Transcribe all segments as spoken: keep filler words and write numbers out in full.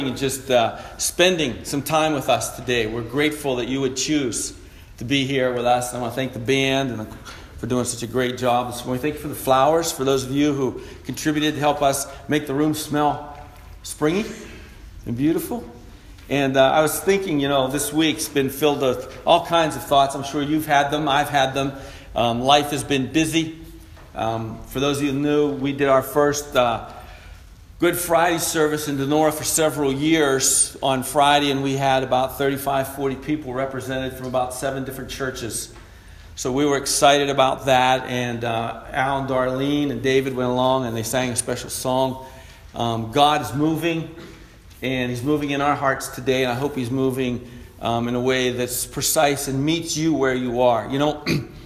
And just uh, spending some time with us today. We're grateful that you would choose to be here with us. I want to thank the band and for doing such a great job this morning. Thank you for the flowers, for those of you who contributed to help us make the room smell springy and beautiful. And uh, I was thinking, you know, this week's been filled with all kinds of thoughts. I'm sure you've had them. I've had them. Um, life has been busy. Um, for those of you who knew, we did our first Uh, Good Friday service in Denora for several years on Friday, and we had about thirty-five, forty people represented from about seven different churches. So we were excited about that, and uh, Al and Darlene and David went along, and they sang a special song. Um, God is moving, and He's moving in our hearts today, and I hope He's moving um, in a way that's precise and meets you where you are. You know,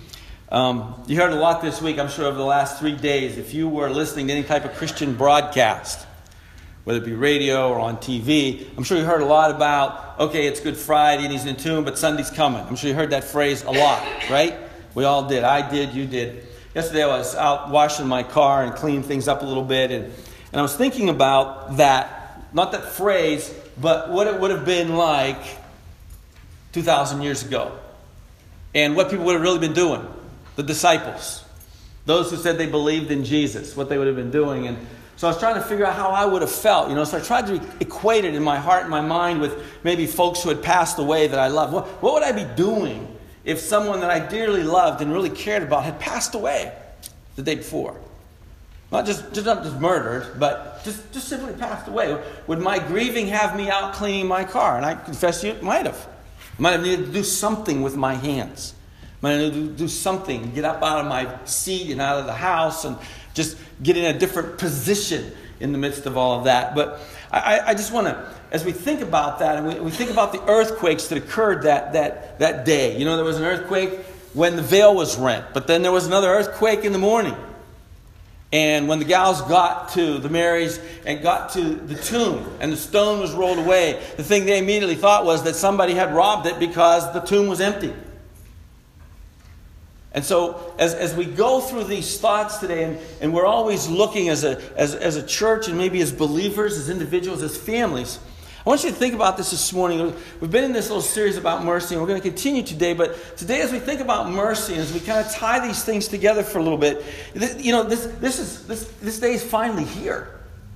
Um, you heard a lot this week, I'm sure, over the last three days. If you were listening to any type of Christian broadcast, whether it be radio or on T V, I'm sure you heard a lot about, okay, it's Good Friday and He's in tune, but Sunday's coming. I'm sure you heard that phrase a lot, right? We all did. I did. You did. Yesterday I was out washing my car and cleaning things up a little bit, and, and I was thinking about that, not that phrase, but what it would have been like two thousand years ago, and what people would have really been doing. The disciples, those who said they believed in Jesus, what they would have been doing. And so I was trying to figure out how I would have felt, you know, so I tried to equate it in my heart and my mind with maybe folks who had passed away that I loved. What, what would I be doing if someone that I dearly loved and really cared about had passed away the day before? Not just, just not just murdered, but just, just simply passed away. Would my grieving have me out cleaning my car? And I confess to you, it might have. I might have needed to do something with my hands. I need to do something, get up out of my seat and out of the house and just get in a different position in the midst of all of that. But I, I just want to, as we think about that, and we, we think about the earthquakes that occurred that, that, that day. You know, there was an earthquake when the veil was rent, but then there was another earthquake in the morning. And when the gals got to the Marys and got to the tomb and the stone was rolled away, the thing they immediately thought was that somebody had robbed it because the tomb was empty. And so as, as we go through these thoughts today, and, and we're always looking as a, as, as a church and maybe as believers, as individuals, as families, I want you to think about this this morning. We've been in this little series about mercy, and we're going to continue today. But today, as we think about mercy, and as we kind of tie these things together for a little bit, this, you know, this, this, is, this, this day is finally here.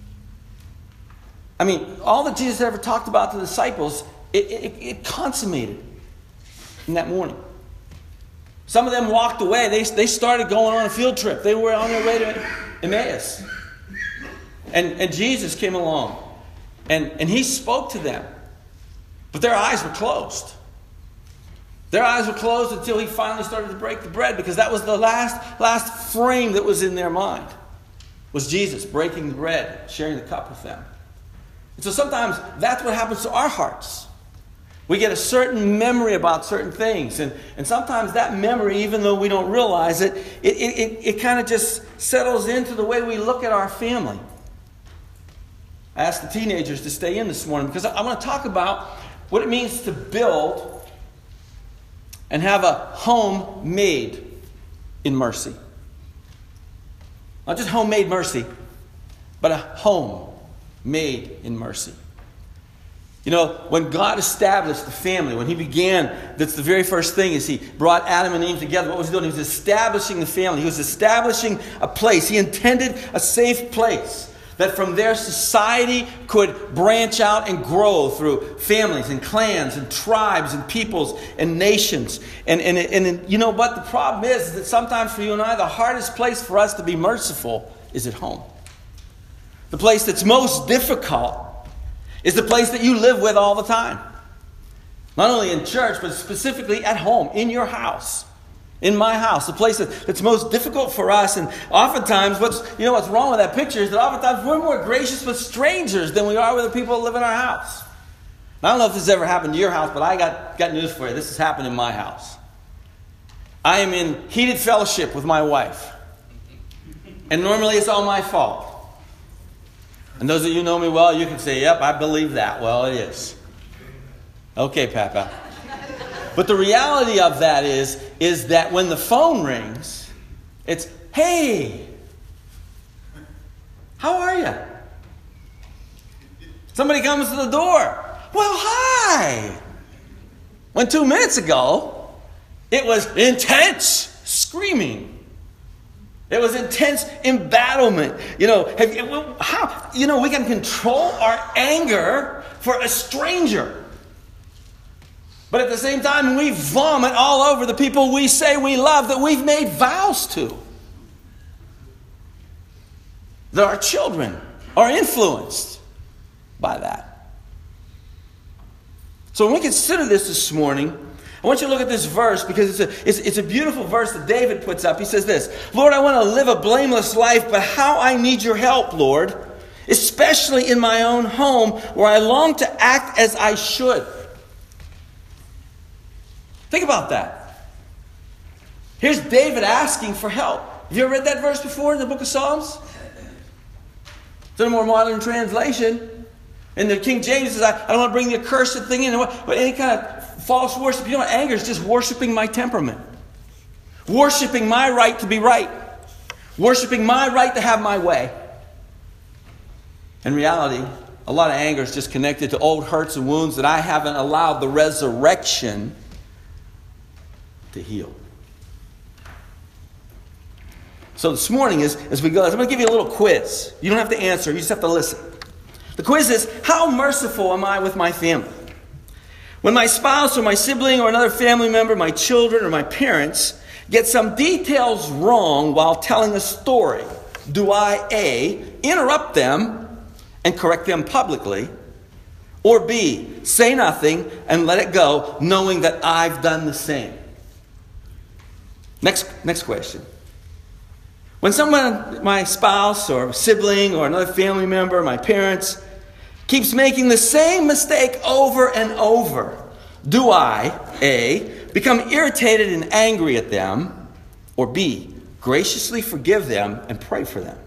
I mean, all that Jesus ever talked about to the disciples, it, it, it consummated in that morning. Some of them walked away. They, they started going on a field trip. They were on their way to Emmaus. And, and Jesus came along. And, and He spoke to them. But their eyes were closed. Their eyes were closed until He finally started to break the bread. Because that was the last, last frame that was in their mind. Was Jesus breaking the bread, sharing the cup with them. And so sometimes that's what happens to our hearts. We get a certain memory about certain things. And, and sometimes that memory, even though we don't realize it, it, it, it, it kind of just settles into the way we look at our family. I asked the teenagers to stay in this morning because I, I want to talk about what it means to build and have a home made in mercy. Not just homemade mercy, but a home made in mercy. You know, when God established the family, when He began, that's the very first thing is He brought Adam and Eve together. What was He doing? He was establishing the family. He was establishing a place. He intended a safe place that from there society could branch out and grow through families and clans and tribes and peoples and nations. And, and, and you know what? The problem is, is that sometimes for you and I, the hardest place for us to be merciful is at home. The place that's most difficult is the place that you live with all the time. Not only in church, but specifically at home, in your house, in my house. The place that, that's most difficult for us. And oftentimes, what's you know what's wrong with that picture is that oftentimes we're more gracious with strangers than we are with the people that live in our house. Now, I don't know if this has ever happened to your house, but I got, got news for you. This has happened in my house. I am in heated fellowship with my wife. And normally it's all my fault. And those of you who know me well, you can say, yep, I believe that. Well, it is. Okay, Papa. But the reality of that is, is that when the phone rings, it's, hey, how are you? Somebody comes to the door. Well, hi. When two minutes ago, it was intense screaming. It was intense embattlement. You know, have you, how, you know, we can control our anger for a stranger. But at the same time, we vomit all over the people we say we love that we've made vows to. That our children are influenced by that. So when we consider this this morning, I want you to look at this verse because it's a, it's, it's a beautiful verse that David puts up. He says this, Lord, I want to live a blameless life, but how I need your help, Lord, especially in my own home where I long to act as I should. Think about that. Here's David asking for help. Have you ever read that verse before in the book of Psalms? It's in a more modern translation. In the King James says, I, I don't want to bring the accursed thing in. But any kind of false worship, you know what? Anger is just worshiping my temperament. Worshiping my right to be right. Worshiping my right to have my way. In reality, a lot of anger is just connected to old hurts and wounds that I haven't allowed the resurrection to heal. So this morning, as, as we go, I'm going to give you a little quiz. You don't have to answer, you just have to listen. The quiz is, how merciful am I with my family? When my spouse or my sibling or another family member, my children or my parents, get some details wrong while telling a story, do I A, interrupt them and correct them publicly, or B, say nothing and let it go, knowing that I've done the same? Next, next question. When someone, my spouse or sibling or another family member, my parents, keeps making the same mistake over and over, do I, A, become irritated and angry at them, or B, graciously forgive them and pray for them?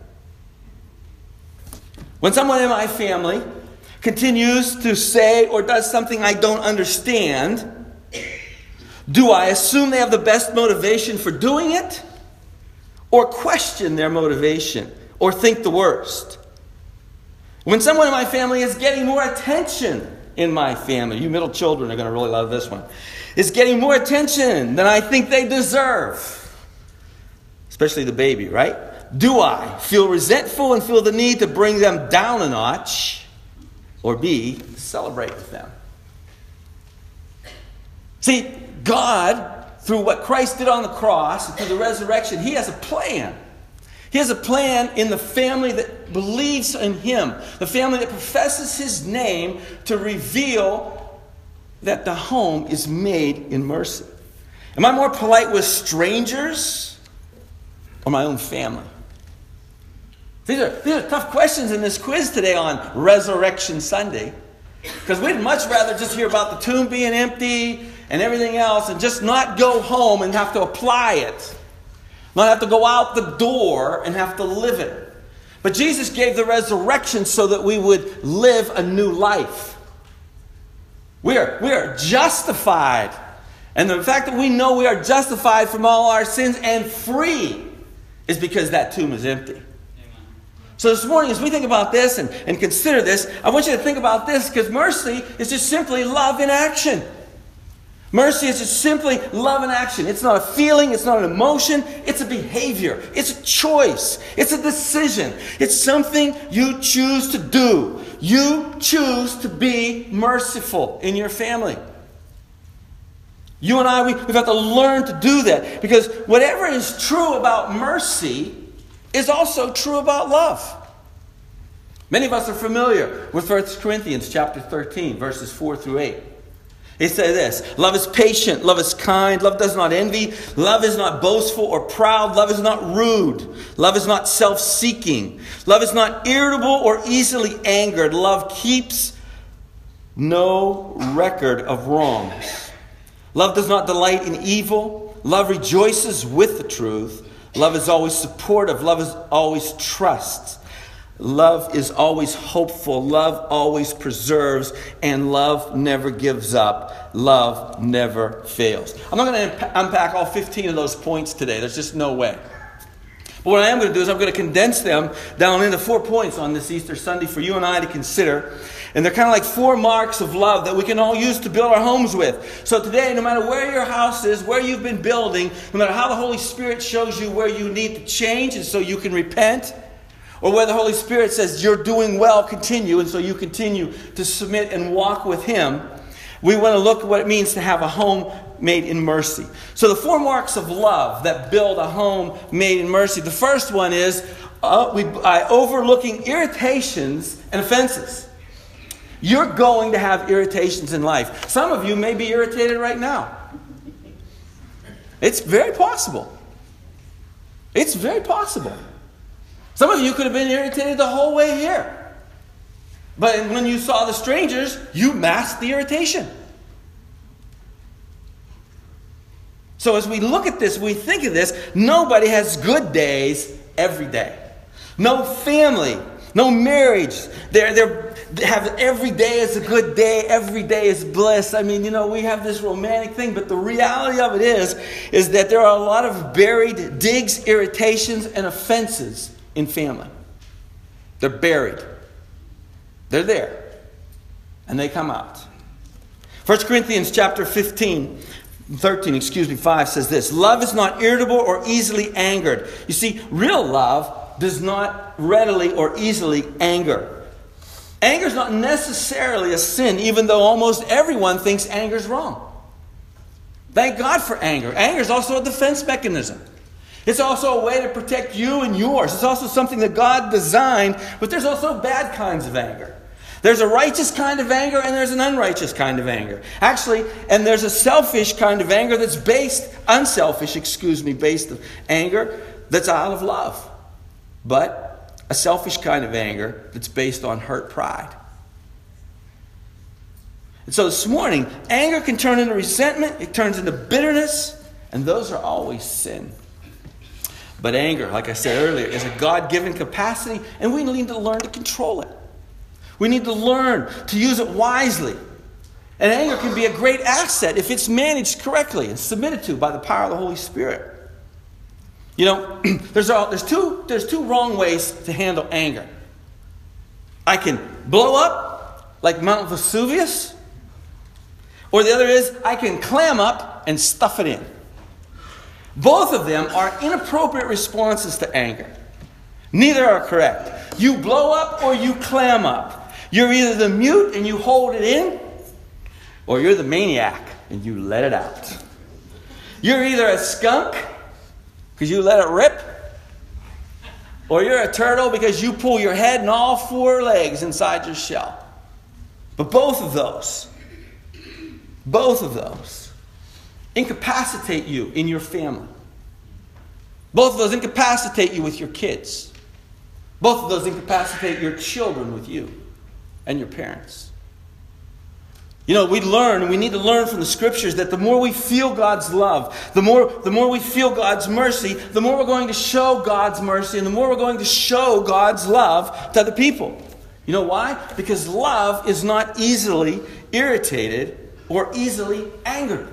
When someone in my family continues to say or does something I don't understand, do I assume they have the best motivation for doing it? Or question their motivation? Or think the worst? When someone in my family is getting more attention in my family, you middle children are going to really love this one, is getting more attention than I think they deserve, especially the baby, right? Do I feel resentful and feel the need to bring them down a notch? Or B, celebrate with them? See, God, through what Christ did on the cross and through the resurrection, He has a plan. He has a plan in the family that believes in Him, the family that professes His name, to reveal that the home is made in mercy. Am I more polite with strangers or my own family? These are, these are tough questions in this quiz today on Resurrection Sunday. Because we'd much rather just hear about the tomb being empty and everything else and just not go home and have to apply it. Not have to go out the door and have to live it. But Jesus gave the resurrection so that we would live a new life. We are, we are justified. And the fact that we know we are justified from all our sins and free is because that tomb is empty. Amen. So this morning, as we think about this and, and consider this, I want you to think about this, because mercy is just simply love in action. Mercy is just simply love in action. It's not a feeling. It's not an emotion. It's a behavior. It's a choice. It's a decision. It's something you choose to do. You choose to be merciful in your family. You and I, we, we've got to learn to do that. Because whatever is true about mercy is also true about love. Many of us are familiar with First Corinthians chapter thirteen, verses four through eight. He says this, love is patient, love is kind, love does not envy, love is not boastful or proud, love is not rude, love is not self-seeking, love is not irritable or easily angered, love keeps no record of wrongs. Love does not delight in evil, love rejoices with the truth, love is always supportive, love is always trusts. Love is always hopeful. Love always preserves. And love never gives up. Love never fails. I'm not going to unpack all fifteen of those points today. There's just no way. But what I am going to do is I'm going to condense them down into four points on this Easter Sunday for you and I to consider. And they're kind of like four marks of love that we can all use to build our homes with. So today, no matter where your house is, where you've been building, no matter how the Holy Spirit shows you where you need to change and so you can repent, or where the Holy Spirit says you're doing well, continue, and so you continue to submit and walk with Him, we want to look at what it means to have a home made in mercy. So the four marks of love that build a home made in mercy. The first one is uh, we, uh, overlooking irritations and offenses. You're going to have irritations in life. Some of you may be irritated right now. It's very possible. It's very possible. Some of you could have been irritated the whole way here. But when you saw the strangers, you masked the irritation. So as we look at this, we think of this, nobody has good days every day. No family, no marriage. They're, they're, they have every day is a good day, every day is bliss. I mean, you know, we have this romantic thing, but the reality of it is, is that there are a lot of buried digs, irritations, and offenses in family. They're buried. They're there. And they come out. First Corinthians chapter fifteen, thirteen, excuse me, five says this. Love is not irritable or easily angered. You see, real love does not readily or easily anger. Anger is not necessarily a sin, even though almost everyone thinks anger is wrong. Thank God for anger. Anger is also a defense mechanism. It's also a way to protect you and yours. It's also something that God designed, but there's also bad kinds of anger. There's a righteous kind of anger and there's an unrighteous kind of anger. Actually, and there's a selfish kind of anger that's based, unselfish, excuse me, based of anger that's out of love. But a selfish kind of anger that's based on hurt pride. And so this morning, anger can turn into resentment, it turns into bitterness, and those are always sin. But anger, like I said earlier, is a God-given capacity, and we need to learn to control it. We need to learn to use it wisely. And anger can be a great asset if it's managed correctly and submitted to by the power of the Holy Spirit. You know, there's, all, there's, two, there's two wrong ways to handle anger. I can blow up like Mount Vesuvius, or the other is I can clam up and stuff it in. Both of them are inappropriate responses to anger. Neither are correct. You blow up or you clam up. You're either the mute and you hold it in, or you're the maniac and you let it out. You're either a skunk because you let it rip, or you're a turtle because you pull your head and all four legs inside your shell. But both of those, both of those incapacitate you in your family. Both of those incapacitate you with your kids. Both of those incapacitate your children with you and your parents. You know, we learn, we need to learn from the Scriptures that the more we feel God's love, the more, the more we feel God's mercy, the more we're going to show God's mercy, and the more we're going to show God's love to other people. You know why? Because love is not easily irritated or easily angered.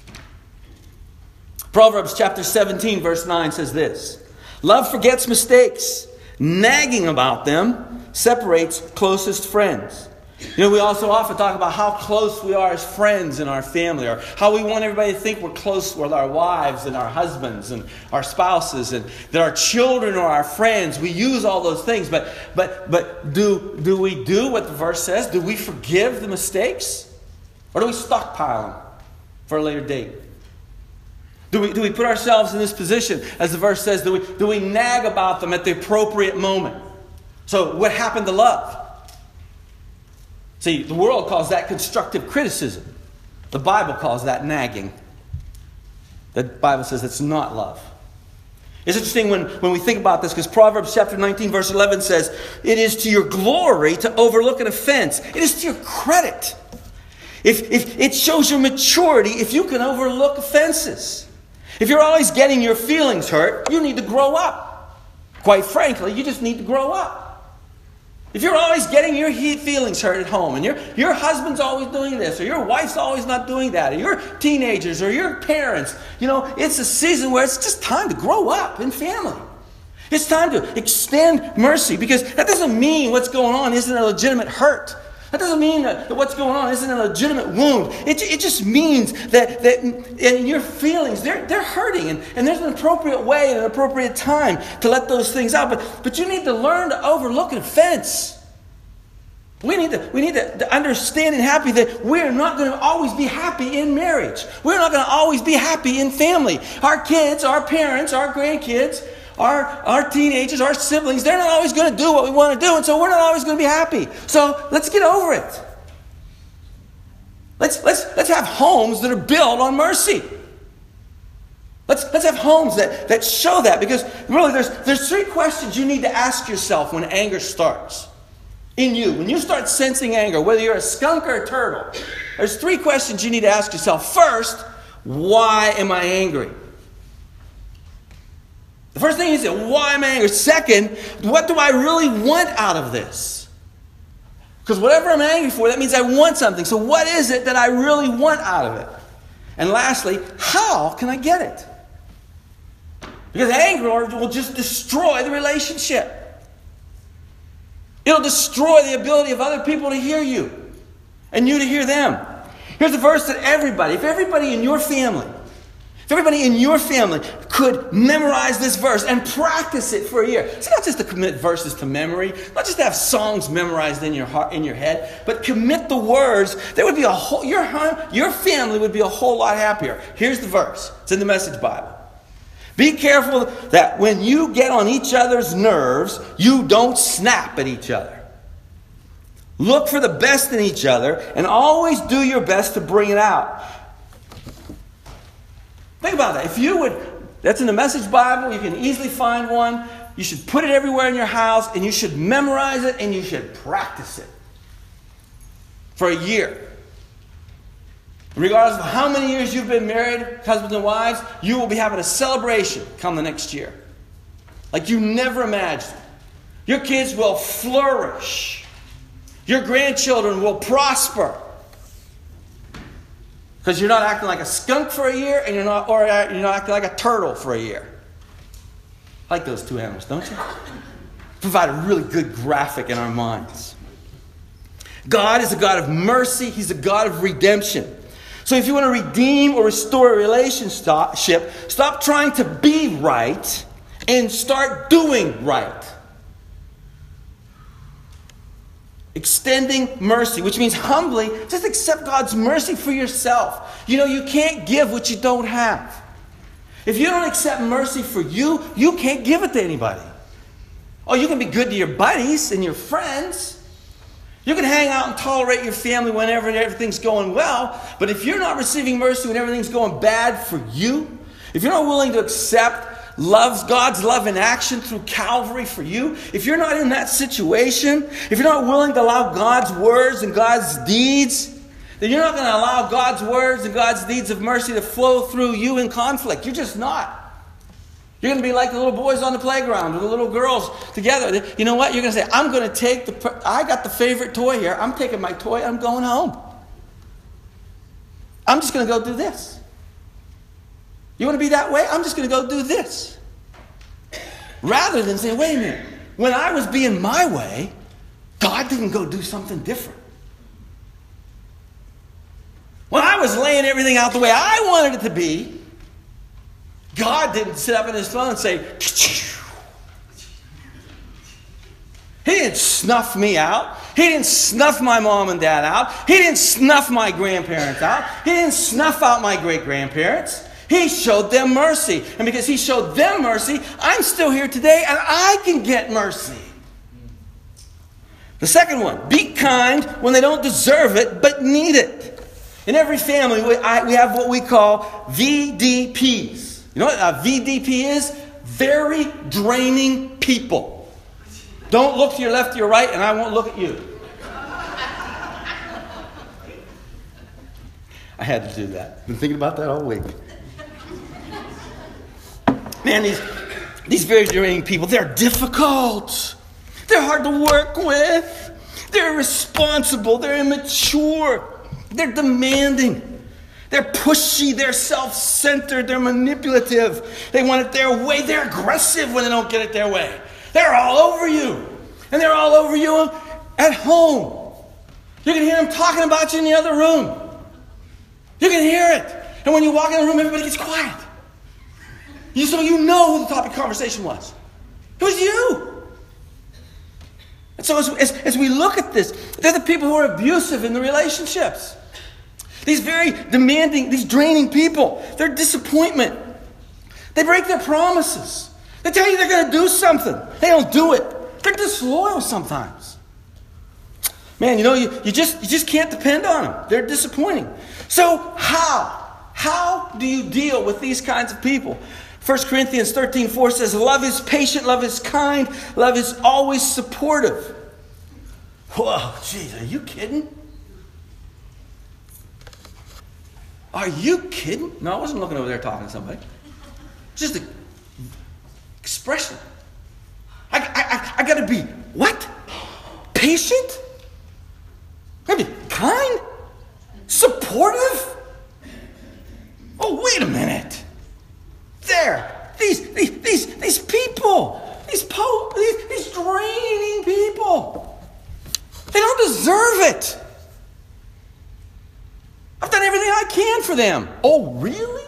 Proverbs chapter seventeen, verse nine says this. Love forgets mistakes. Nagging about them separates closest friends. You know, we also often talk about how close we are as friends in our family, or how we want everybody to think we're close with our wives and our husbands and our spouses, and that our children are our friends. We use all those things, but but but do do we do what the verse says? Do we forgive the mistakes, or do we stockpile them for a later date? Do we do we put ourselves in this position, as the verse says? Do we do we nag about them at the appropriate moment? So, what happened to love? See, the world calls that constructive criticism. The Bible calls that nagging. The Bible says it's not love. It's interesting when, when we think about this, because Proverbs chapter nineteen, verse eleven says, it is to your glory to overlook an offense. It is to your credit. If, if it shows your maturity if you can overlook offenses. If you're always getting your feelings hurt, you need to grow up. Quite frankly, you just need to grow up. If you're always getting your feelings hurt at home, and your, your husband's always doing this, or your wife's always not doing that, or your teenagers, or your parents, you know, it's a season where it's just time to grow up in family. It's time to extend mercy, because that doesn't mean what's going on isn't a legitimate hurt. That doesn't mean that, that what's going on isn't a legitimate wound. It, it just means that, that in your feelings, they're, they're hurting. And, and there's an appropriate way and an appropriate time to let those things out. But, but you need to learn to overlook an offense. We need to, we need to, to understand and happy that we're not going to always be happy in marriage. We're not going to always be happy in family. Our kids, our parents, our grandkids, Our, our teenagers, our siblings, they're not always going to do what we want to do, and so we're not always going to be happy. So let's get over it. Let's, let's, let's have homes that are built on mercy. Let's, let's have homes that, that show that, because really there's, there's three questions you need to ask yourself when anger starts in you. When you start sensing anger, whether you're a skunk or a turtle, there's three questions you need to ask yourself. First, why am I angry? The first thing is, why am I angry? Second, what do I really want out of this? Because whatever I'm angry for, that means I want something. So what is it that I really want out of it? And lastly, how can I get it? Because anger will just destroy the relationship. It'll destroy the ability of other people to hear you and you to hear them. Here's a verse that everybody, if everybody in your family, If everybody in your family could memorize this verse and practice it for a year. It's not just to commit verses to memory, not just to have songs memorized in your heart, in your head, but commit the words. There would be a whole your home, your family would be a whole lot happier. Here's the verse. It's in the Message Bible. Be careful that when you get on each other's nerves, you don't snap at each other. Look for the best in each other and always do your best to bring it out. Think about that. If you would, that's in the Message Bible. You can easily find one. You should put it everywhere in your house, and you should memorize it, and you should practice it for a year. Regardless of how many years you've been married, husbands and wives, you will be having a celebration come the next year, like you never imagined. Your kids will flourish. Your grandchildren will prosper. Because you're not acting like a skunk for a year, and you're not, or you're not acting like a turtle for a year. I like those two animals, don't you? Provide a really good graphic in our minds. God is a God of mercy. He's a God of redemption. So if you want to redeem or restore a relationship, stop trying to be right and start doing right. Extending mercy, which means humbly, just accept God's mercy for yourself. You know, you can't give what you don't have. If you don't accept mercy for you, you can't give it to anybody. Oh, you can be good to your buddies and your friends. You can hang out and tolerate your family whenever everything's going well. But if you're not receiving mercy when everything's going bad for you, if you're not willing to accept loves God's love in action through Calvary for you, if you're not in that situation, if you're not willing to allow God's words and God's deeds, then you're not going to allow God's words and God's deeds of mercy to flow through you in conflict. You're just not. You're going to be like the little boys on the playground or the little girls together. You know what? You're going to say, I'm going to take the, I got the favorite toy here. I'm taking my toy. I'm going home. I'm just going to go do this. You want to be that way? I'm just going to go do this. Rather than say, wait a minute. When I was being my way, God didn't go do something different. When I was laying everything out the way I wanted it to be, God didn't sit up in his throne and say, he didn't snuff me out. He didn't snuff my mom and dad out. He didn't snuff my grandparents out. He didn't snuff out my great-grandparents. He showed them mercy. And because he showed them mercy, I'm still here today and I can get mercy. The second one, be kind when they don't deserve it but need it. In every family, we, I, we have what we call V D Ps. You know what a V D P is? Very draining people. Don't look to your left or your right and I won't look at you. I had to do that. Been thinking about that all week. Man, these, these very draining people, they're difficult. They're hard to work with. They're irresponsible. They're immature. They're demanding. They're pushy. They're self-centered. They're manipulative. They want it their way. They're aggressive when they don't get it their way. They're all over you. And they're all over you at home. You can hear them talking about you in the other room. You can hear it. And when you walk in the room, everybody gets quiet. You, so you know who the topic of conversation was. It was you. And so as, as, as we look at this, they're the people who are abusive in the relationships. These very demanding, these draining people. They're disappointment. They break their promises. They tell you they're going to do something. They don't do it. They're disloyal sometimes. Man, you know, you, you just you just can't depend on them. They're disappointing. So how? How do you deal with these kinds of people? First Corinthians thirteen four says, love is patient, love is kind, love is always supportive. Whoa, jeez, are you kidding? Are you kidding? No, I wasn't looking over there talking to somebody. Just an expression. I, I, I, I got to be, what? Patient? I gotta be kind? Supportive? Oh, wait a minute. There. These, these, these, these people. These, po- these, these draining people. They don't deserve it. I've done everything I can for them. Oh, really?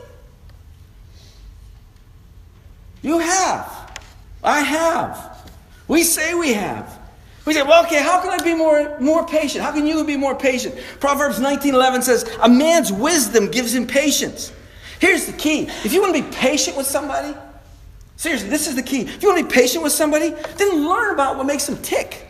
You have. I have. We say we have. We say, well, okay, how can I be more, more patient? How can you be more patient? Proverbs nineteen eleven says, a man's wisdom gives him patience. Here's the key. If you want to be patient with somebody, seriously, this is the key. If you want to be patient with somebody, then learn about what makes them tick.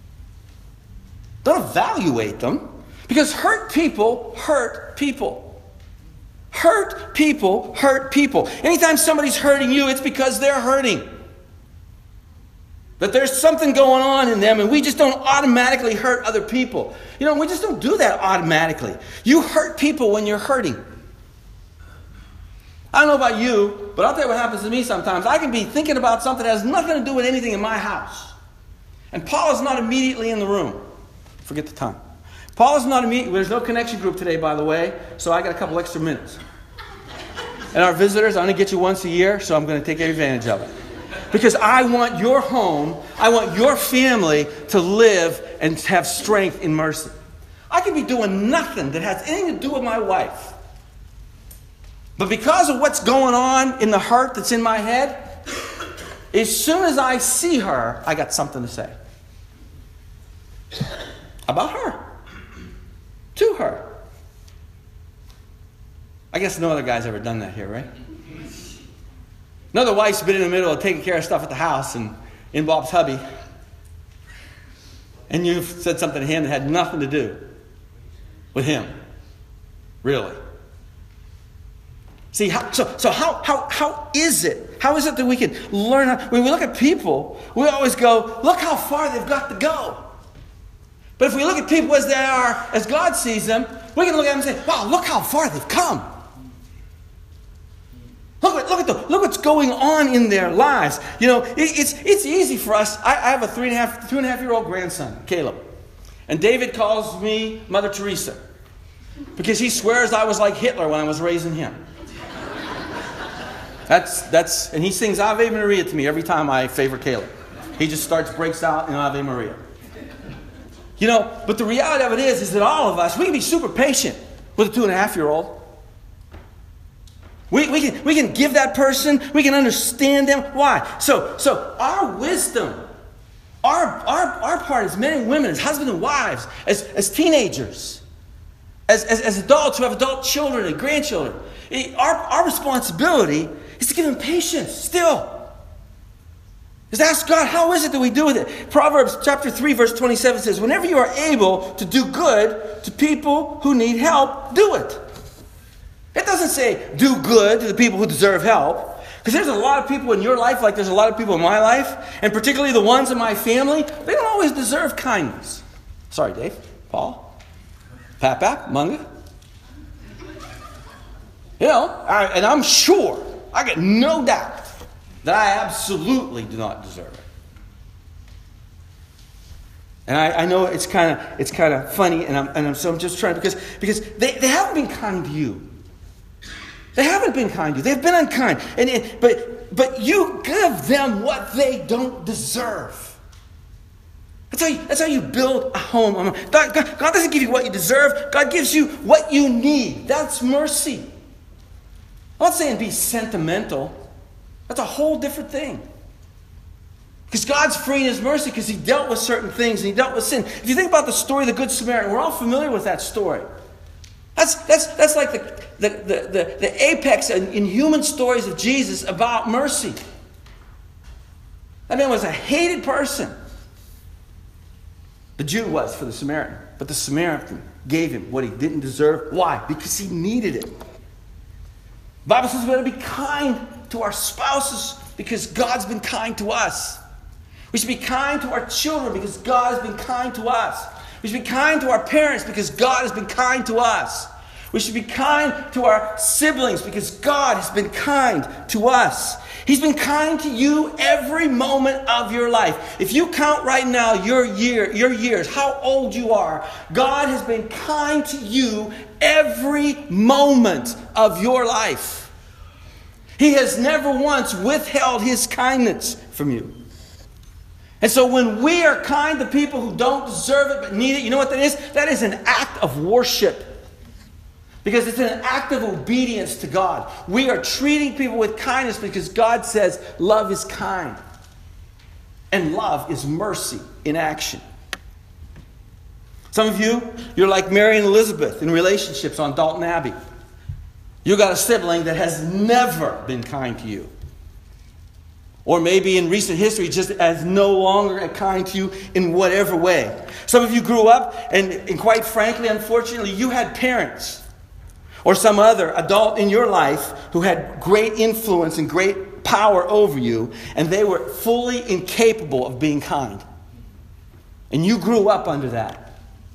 Don't evaluate them. Because hurt people hurt people. Hurt people hurt people. Anytime somebody's hurting you, it's because they're hurting. That there's something going on in them, and we just don't automatically hurt other people. You know, we just don't do that automatically. You hurt people when you're hurting. I don't know about you, but I'll tell you what happens to me sometimes. I can be thinking about something that has nothing to do with anything in my house. And Paul is not immediately in the room. Forget the time. Paul is not immediately. There's no connection group today, by the way, so I got a couple extra minutes. And our visitors, I only get you once a year, so I'm going to take advantage of it. Because I want your home, I want your family to live and have strength in mercy. I can be doing nothing that has anything to do with my wife. But because of what's going on in the hurt that's in my head, as soon as I see her, I got something to say. About her. To her. I guess no other guy's ever done that here, right? Another wife's been in the middle of taking care of stuff at the house and in Bob's hubby. And you've said something to him that had nothing to do with him. Really. See, how, so, so how, how, how is it? How is it that we can learn how, when we look at people, we always go, look how far they've got to go. But if we look at people as they are, as God sees them, we can look at them and say, wow, look how far they've come. Look at, look at the, look what's going on in their lives. You know, it, it's it's easy for us. I, I have a three and a half, two and a half year old grandson, Caleb, and David calls me Mother Teresa because he swears I was like Hitler when I was raising him. That's that's, and he sings Ave Maria to me every time I favor Caleb. He just starts breaks out in Ave Maria. You know, but the reality of it is, is that all of us, we can be super patient with a two and a half year old. We, we, can, we can give that person, we can understand them. Why? So, so our wisdom, our, our, our part as men and women, as husbands and wives, as, as teenagers, as, as, as adults who have adult children and grandchildren, it, our, our responsibility is to give them patience still. Is to ask God, how is it that we do with it? Proverbs chapter three, verse twenty-seven says, whenever you are able to do good to people who need help, do it. It doesn't say do good to the people who deserve help. Because there's a lot of people in your life, like there's a lot of people in my life, and particularly the ones in my family, they don't always deserve kindness. Sorry, Dave, Paul, Pat Pat, Munga. You know, I, and I'm sure, I get no doubt, that I absolutely do not deserve it. And I, I know it's kind of it's kind of funny, and I'm and I'm, so I'm just trying because because they, they haven't been kind to you. They haven't been kind to you. They've been unkind. And, and but but you give them what they don't deserve. That's how you, that's how you build a home. God, God, God doesn't give you what you deserve. God gives you what you need. That's mercy. I'm not saying be sentimental. That's a whole different thing. Because God's free in His mercy because He dealt with certain things and He dealt with sin. If you think about the story of the Good Samaritan, we're all familiar with that story. That's, that's, that's like the, the, the, the, the apex in, in human stories of Jesus about mercy. That man was a hated person. The Jew was for the Samaritan. But the Samaritan gave him what he didn't deserve. Why? Because he needed it. The Bible says we ought to be kind to our spouses because God's been kind to us. We should be kind to our children because God has been kind to us. We should be kind to our parents because God has been kind to us. We should be kind to our siblings because God has been kind to us. He's been kind to you every moment of your life. If you count right now your year, your years, how old you are, God has been kind to you every moment of your life. He has never once withheld His kindness from you. And so when we are kind to people who don't deserve it but need it, you know what that is? That is an act of worship. Because it's an act of obedience to God. We are treating people with kindness because God says love is kind. And love is mercy in action. Some of you, you're like Mary and Elizabeth in relationships on Dalton Abbey. You got a sibling that has never been kind to you. Or maybe in recent history just as no longer kind to you in whatever way. Some of you grew up and, and quite frankly, unfortunately, you had parents or some other adult in your life who had great influence and great power over you, and they were fully incapable of being kind. And you grew up under that.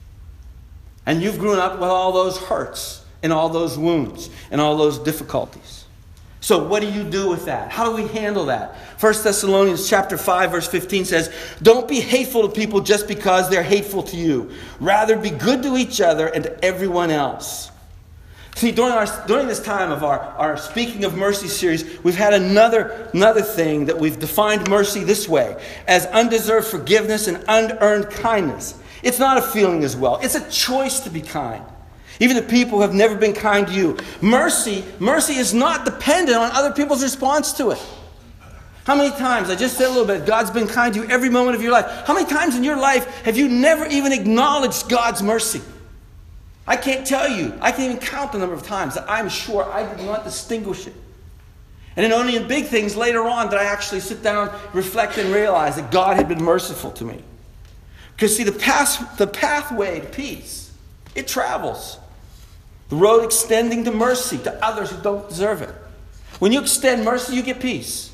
And you've grown up with all those hurts and all those wounds and all those difficulties. So what do you do with that? How do we handle that? First Thessalonians chapter five verse fifteen says, "Don't be hateful to people just because they're hateful to you. Rather be good to each other and to everyone else." See, during our during this time of our, our Speaking of Mercy series, we've had another, another thing that we've defined mercy this way, as undeserved forgiveness and unearned kindness. It's not a feeling as well. It's a choice to be kind. Even to people who have never been kind to you. Mercy, mercy is not dependent on other people's response to it. How many times, I just said a little bit, God's been kind to you every moment of your life. How many times in your life have you never even acknowledged God's mercy? I can't tell you. I can't even count the number of times that I'm sure I did not distinguish it. And then only in big things later on did I actually sit down, reflect, and realize that God had been merciful to me. Because see, the, path, the pathway to peace, it travels. The road extending to mercy to others who don't deserve it. When you extend mercy, you get peace.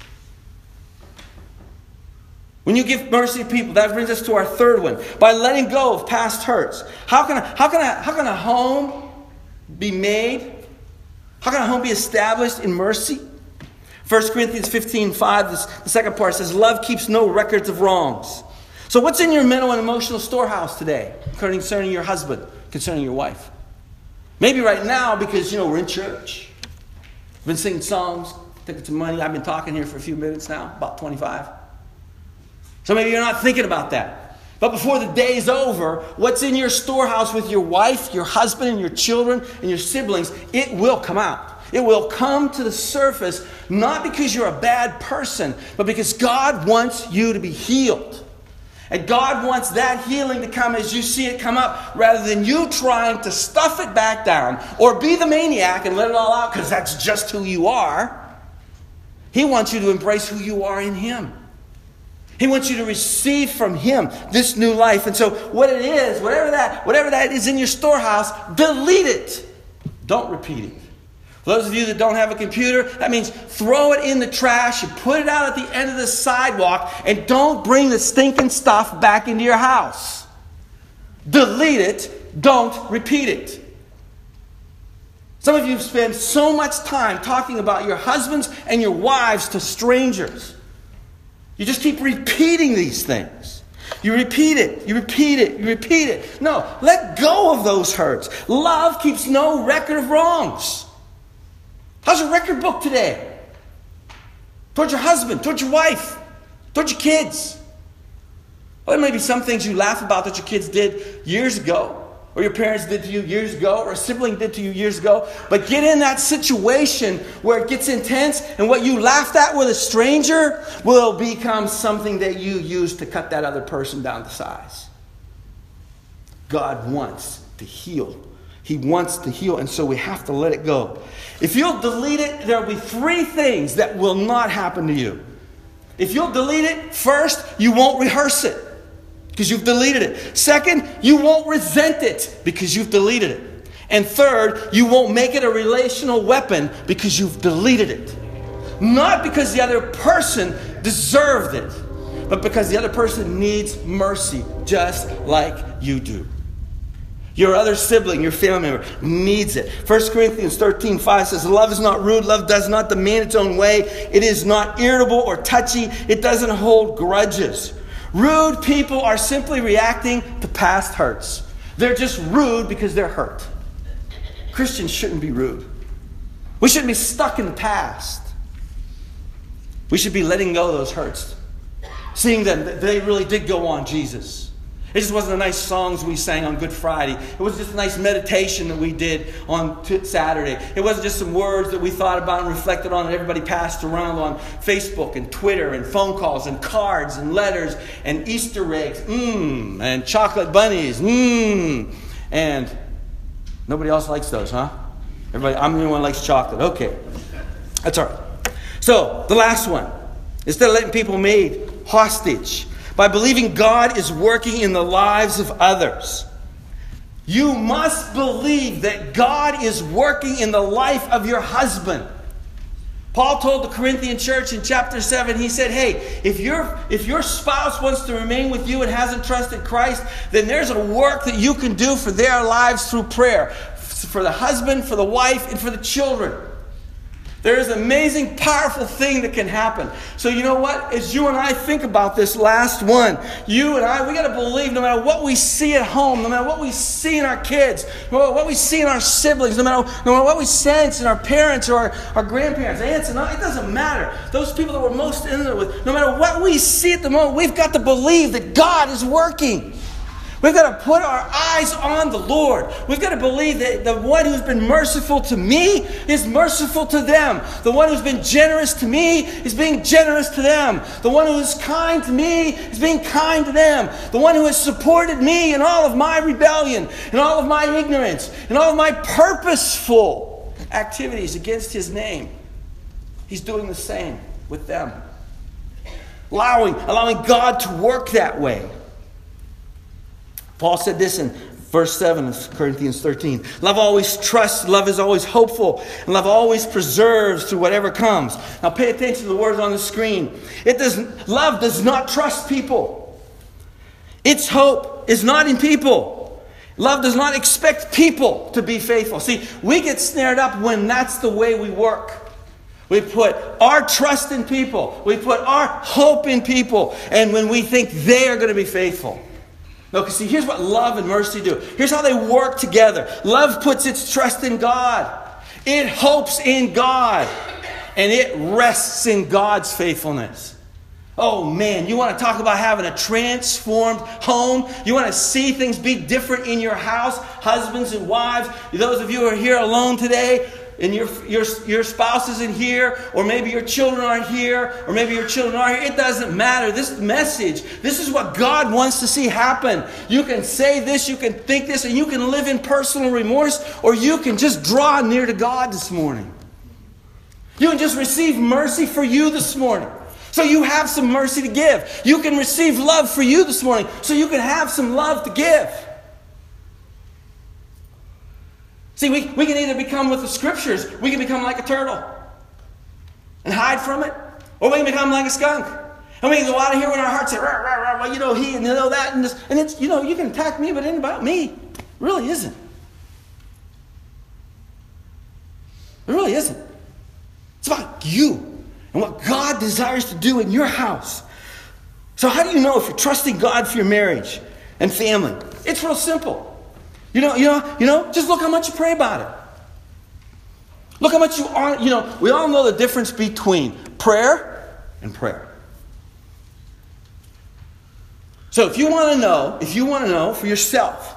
When you give mercy to people, that brings us to our third one. By letting go of past hurts. How can a, how can a, how can a home be made? How can a home be established in mercy? First Corinthians fifteen five, this, the second part says, "Love keeps no records of wrongs." So what's in your mental and emotional storehouse today concerning your husband, concerning your wife? Maybe right now, because, you know, we're in church. We've been singing songs, taking some money. I've been talking here for a few minutes now, about twenty-five. So maybe you're not thinking about that. But before the day's over, what's in your storehouse with your wife, your husband, and your children, and your siblings, it will come out. It will come to the surface, not because you're a bad person, but because God wants you to be healed. And God wants that healing to come as you see it come up, rather than you trying to stuff it back down or be the maniac and let it all out because that's just who you are. He wants you to embrace who you are in Him. He wants you to receive from Him this new life. And so what it is, whatever that, whatever that is in your storehouse, delete it. Don't repeat it. For those of you that don't have a computer, that means throw it in the trash and put it out at the end of the sidewalk, and don't bring the stinking stuff back into your house. Delete it. Don't repeat it. Some of you spend so much time talking about your husbands and your wives to strangers. You just keep repeating these things. You repeat it, you repeat it, you repeat it. No, let go of those hurts. Love keeps no record of wrongs. How's your record book today? Towards your husband, towards your wife, towards your kids. Or there may be some things you laugh about that your kids did years ago, or your parents did to you years ago, or a sibling did to you years ago. But get in that situation where it gets intense, and what you laughed at with a stranger will become something that you use to cut that other person down to size. God wants to heal. He wants to heal, and so we have to let it go. If you'll delete it, there will be three things that will not happen to you. If you'll delete it, first, you won't rehearse it because you've deleted it. Second, you won't resent it because you've deleted it. And third, you won't make it a relational weapon because you've deleted it. Not because the other person deserved it, but because the other person needs mercy just like you do. Your other sibling, your family member, needs it. First Corinthians thirteen five says, love is not rude. Love does not demand its own way. It is not irritable or touchy. It doesn't hold grudges. Rude people are simply reacting to past hurts. They're just rude because they're hurt. Christians shouldn't be rude. We shouldn't be stuck in the past. We should be letting go of those hurts. Seeing that they really did go on Jesus. It just wasn't the nice songs we sang on Good Friday. It was just a nice meditation that we did on Saturday. It wasn't just some words that we thought about and reflected on and everybody passed around on Facebook and Twitter and phone calls and cards and letters and Easter eggs. Mmm. And chocolate bunnies. Mmm. And nobody else likes those, huh? Everybody, I'm the only one who likes chocolate. Okay. That's all right. So, the last one. Instead of letting people made hostage by believing God is working in the lives of others. You must believe that God is working in the life of your husband. Paul told the Corinthian church in chapter seven, he said, hey, if your, if your spouse wants to remain with you and hasn't trusted Christ, then there's a work that you can do for their lives through prayer. For the husband, for the wife, and for the children. There is an amazing, powerful thing that can happen. So you know what? As you and I think about this last one, you and I, we got to believe no matter what we see at home, no matter what we see in our kids, no matter what we see in our siblings, no matter, no matter what we sense in our parents or our, our grandparents, aunts and uncles, it doesn't matter. Those people that we're most intimate with, no matter what we see at the moment, we've got to believe that God is working. We've got to put our eyes on the Lord. We've got to believe that the one who's been merciful to me is merciful to them. The one who's been generous to me is being generous to them. The one who is kind to me is being kind to them. The one who has supported me in all of my rebellion, in all of my ignorance, in all of my purposeful activities against His name, He's doing the same with them. Allowing, allowing God to work that way. Paul said this in verse seven of Corinthians thirteen. Love always trusts, love is always hopeful, and love always preserves through whatever comes. Now pay attention to the words on the screen. It does, love does not trust people. Its hope is not in people. Love does not expect people to be faithful. See, we get snared up when that's the way we work. We put our trust in people. We put our hope in people. And when we think they are going to be faithful. No, because see, here's what love and mercy do. Here's how they work together. Love puts its trust in God. It hopes in God. And it rests in God's faithfulness. Oh man, you want to talk about having a transformed home? You want to see things be different in your house? Husbands and wives, those of you who are here alone today, and your, your, your spouse isn't here, or maybe your children aren't here, or maybe your children are here. It doesn't matter. This message, this is what God wants to see happen. You can say this, you can think this, and you can live in personal remorse, or you can just draw near to God this morning. You can just receive mercy for you this morning. So you have some mercy to give. You can receive love for you this morning, so you can have some love to give. See, we, we can either become with the Scriptures, we can become like a turtle and hide from it, or we can become like a skunk. And we can go out of here when our hearts say, rah, rah, rah, well, you know, he and you know that. And, this, and it's, you know, you can attack me, but it ain't about me. It really isn't. It really isn't. It's about you and what God desires to do in your house. So how do you know if you're trusting God for your marriage and family? It's real simple. You know, you know, you know, just look how much you pray about it. Look how much you are, you know, we all know the difference between prayer and prayer. So if you want to know, if you want to know for yourself,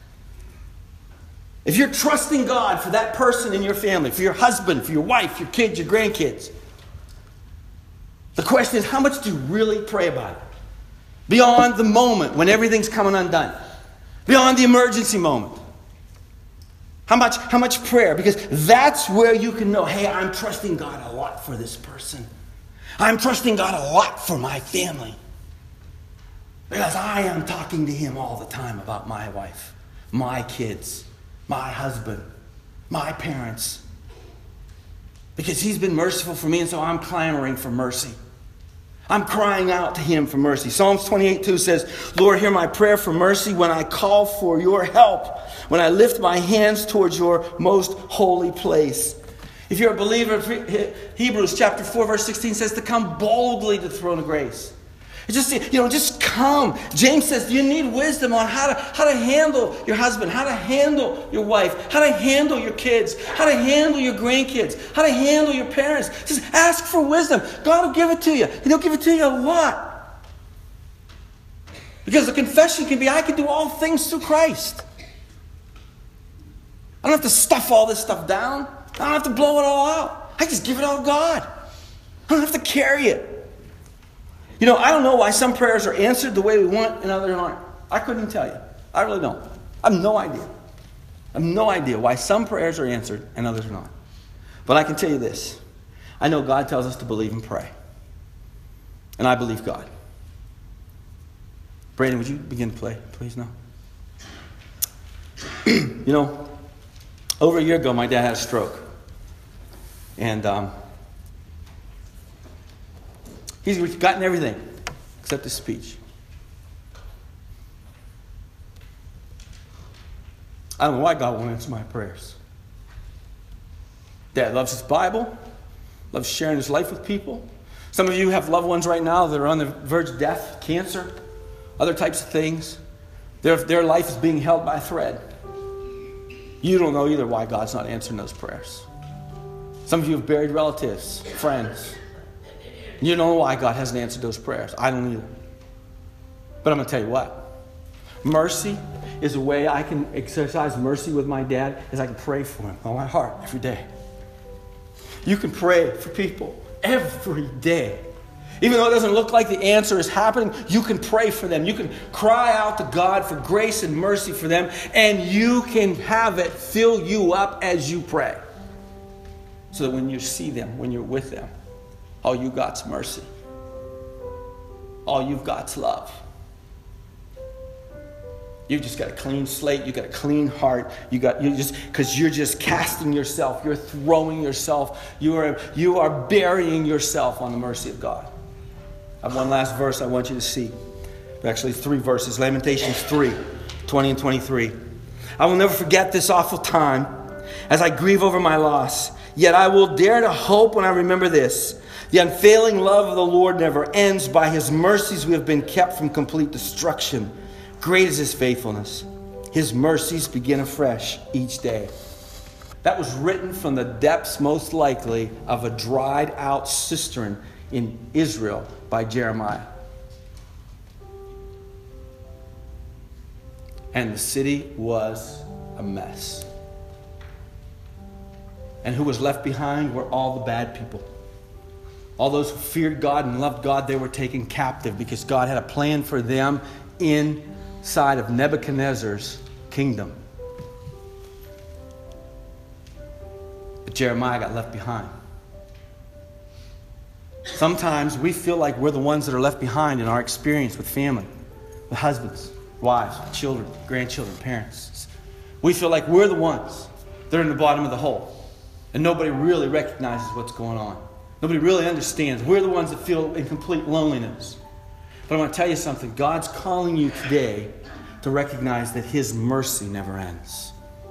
if you're trusting God for that person in your family, for your husband, for your wife, your kids, your grandkids, the question is, how much do you really pray about it? Beyond the moment when everything's coming undone. Beyond the emergency moment. How much, how much prayer? Because that's where you can know, hey, I'm trusting God a lot for this person. I'm trusting God a lot for my family. Because I am talking to Him all the time about my wife, my kids, my husband, my parents. Because He's been merciful for me, and so I'm clamoring for mercy. I'm crying out to Him for mercy. Psalms twenty-eight two says, Lord, hear my prayer for mercy when I call for your help, when I lift my hands towards your most holy place. If you're a believer, Hebrews chapter four, verse sixteen says to come boldly to the throne of grace. It's just, you know, just come. James says you need wisdom on how to, how to handle your husband, how to handle your wife, how to handle your kids, how to handle your grandkids, how to handle your parents. Just ask for wisdom. God will give it to you. And He'll give it to you a lot. Because the confession can be, I can do all things through Christ. I don't have to stuff all this stuff down. I don't have to blow it all out. I just give it all to God. I don't have to carry it. You know, I don't know why some prayers are answered the way we want and others aren't. I couldn't tell you. I really don't. I have no idea. I have no idea why some prayers are answered and others are not. But I can tell you this. I know God tells us to believe and pray. And I believe God. Brandon, would you begin to play, please, now? You know, over a year ago, my dad had a stroke. And um, he's gotten everything except his speech. I don't know why God won't answer my prayers. Dad loves his Bible, loves sharing his life with people. Some of you have loved ones right now that are on the verge of death, cancer, other types of things. Their, their life is being held by a thread. You don't know either why God's not answering those prayers. Some of you have buried relatives, friends. You don't know why God hasn't answered those prayers. I don't either. But I'm going to tell you what. Mercy is a way I can exercise mercy with my dad, is I can pray for him on my heart every day. You can pray for people every day. Even though it doesn't look like the answer is happening, you can pray for them. You can cry out to God for grace and mercy for them, and you can have it fill you up as you pray. So that when you see them, when you're with them, all you got's mercy. All you've got's love. You've just got a clean slate. You've got a clean heart. You got you just because you're just casting yourself. You're throwing yourself. You are you are burying yourself on the mercy of God. I have one last verse I want you to see. Actually, three verses. Lamentations three, twenty and twenty-three. I will never forget this awful time as I grieve over my loss. Yet I will dare to hope when I remember this. The unfailing love of the Lord never ends. By His mercies we have been kept from complete destruction. Great is His faithfulness. His mercies begin afresh each day. That was written from the depths, most likely, of a dried out cistern in Israel by Jeremiah. And the city was a mess. And who was left behind were all the bad people. All those who feared God and loved God, they were taken captive because God had a plan for them inside of Nebuchadnezzar's kingdom. But Jeremiah got left behind. Sometimes we feel like we're the ones that are left behind in our experience with family, with husbands, wives, children, grandchildren, parents. We feel like we're the ones that are in the bottom of the hole. And nobody really recognizes what's going on. Nobody really understands. We're the ones that feel in complete loneliness. But I want to tell you something. God's calling you today to recognize that His mercy never ends.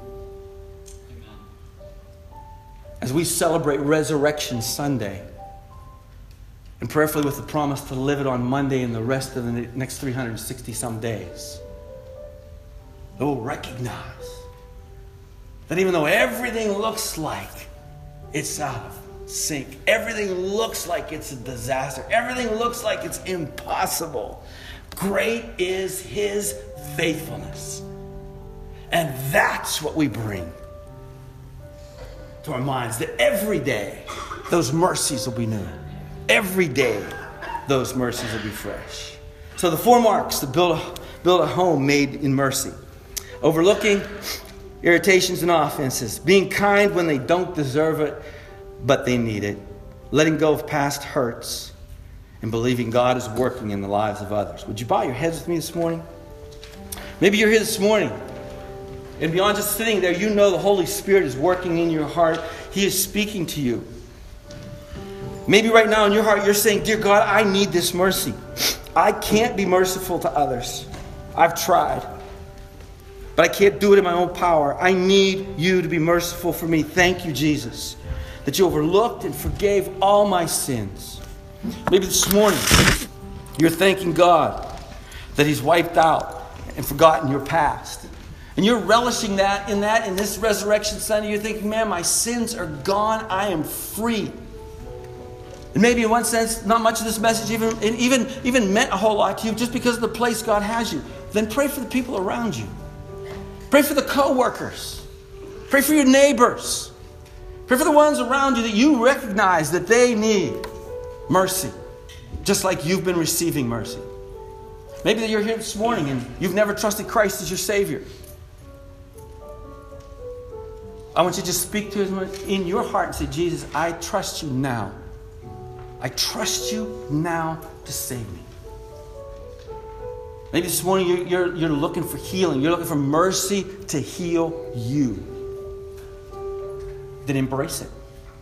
As we celebrate Resurrection Sunday, and prayerfully with the promise to live it on Monday and the rest of the next three hundred sixty some days, that we'll recognize that even though everything looks like it's out of sync, everything looks like it's a disaster, everything looks like it's impossible, Great is his faithfulness. And that's what we bring to our minds, that every day those mercies will be new. Every day those mercies will be fresh. So the four marks to build a, build a home made in mercy. Overlooking irritations and offenses. Being kind when they don't deserve it, but they need it. Letting go of past hurts. And believing God is working in the lives of others. Would you bow your heads with me this morning? Maybe you're here this morning, and beyond just sitting there, you know the Holy Spirit is working in your heart. He is speaking to you. Maybe right now in your heart you're saying, dear God, I need this mercy. I can't be merciful to others. I've tried, but I can't do it in my own power. I need you to be merciful for me. Thank you, Jesus, that you overlooked and forgave all my sins. Maybe this morning you're thanking God that he's wiped out and forgotten your past. And you're relishing that in that in this Resurrection Sunday. You're thinking, man, my sins are gone. I am free. And maybe in one sense, not much of this message even, even, even meant a whole lot to you just because of the place God has you. Then pray for the people around you. Pray for the co-workers. Pray for your neighbors. Pray for the ones around you that you recognize that they need mercy, just like you've been receiving mercy. Maybe that you're here this morning and you've never trusted Christ as your Savior. I want you to just speak to him in your heart and say, Jesus, I trust you now. I trust you now to save me. Maybe this morning you're, you're, you're looking for healing. You're looking for mercy to heal you. Then embrace it.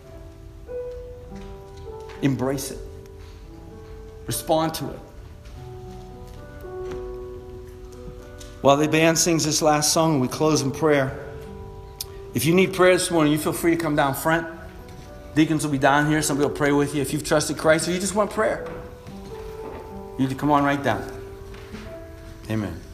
Embrace it. Respond to it. While the band sings this last song and we close in prayer, if you need prayer this morning, you feel free to come down front. Deacons will be down here. Somebody will pray with you. If you've trusted Christ or you just want prayer, you need to come on right down. Amen.